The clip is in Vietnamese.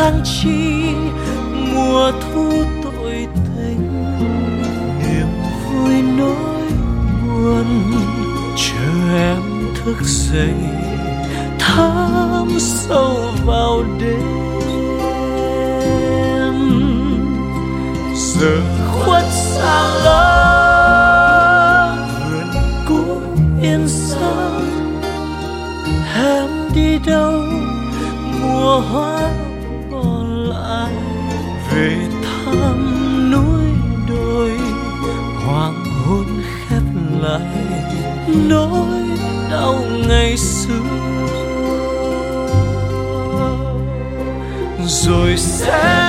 tháng chi mùa thu tội tình, niềm vui nỗi buồn chờ em thức dậy thấm sâu vào đêm. Giờ khuất sang lắm vườn cũ yên sông, em đi đâu mùa hoa bỏ lại, về thăm núi đồi hoàng hôn khép lại nỗi đau ngày xưa, rồi sẽ